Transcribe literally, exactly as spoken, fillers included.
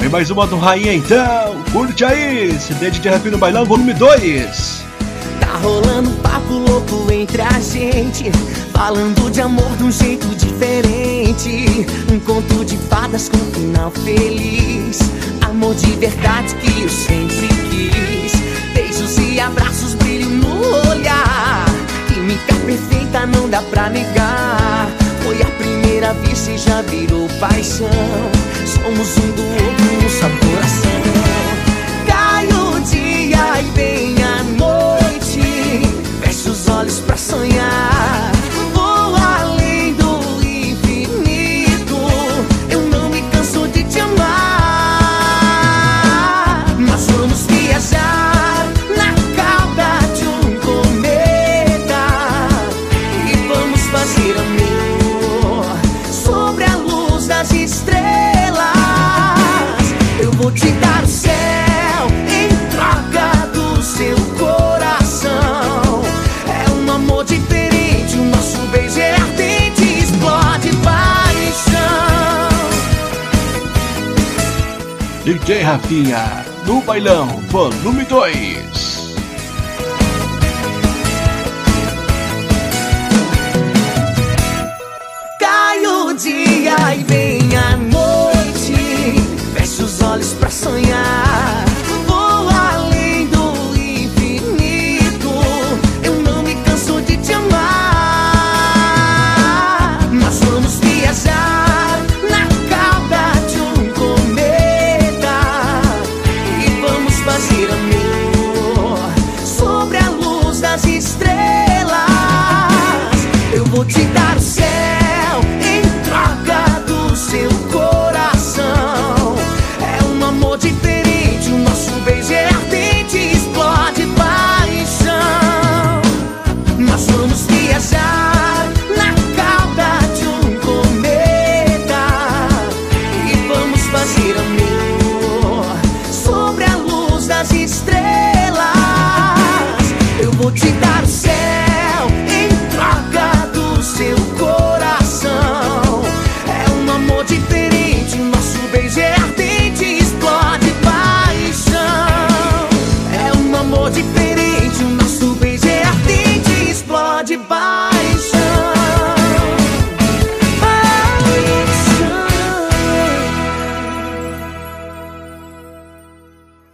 Tem mais uma do Rainha então, curte aí, C D de Rap no Bailão, volume dois. Tá rolando um papo louco entre a gente, falando de amor de um jeito diferente. Um conto de fadas com final feliz, amor de verdade que eu sempre quis. Beijos e abraços, brilho no olhar, química perfeita não dá pra negar. Foi a primeira vista e já virou paixão, somos um do outro no seu coração. Cai o dia e vem a noite, fecha os olhos pra sonhar. Vou além do infinito, eu não me canso de te amar. Nós vamos viajar na cauda de um cometa e vamos fazer amor sobre a luz das estrelas. Eu vou te dar o céu em troca do seu coração. É um amor diferente, o nosso beijo é ardente, explode paixão. D J Rafinha no Bailão, volume dois. Cai o dia e vem a noite, fecha os olhos pra sonhar. Vou além do infinito, eu não me canso de te amar. Nós vamos viajar na cauda de um cometa e vamos fazer amor sobre a luz das estrelas. Eu vou te dar o céu em troca do seu coração. É um amor diferente, o nosso beijo é ardente, explode paixão. Nós vamos viajar na cauda de um cometa e vamos fazer amor sobre a luz das estrelas. Eu vou te dar o céu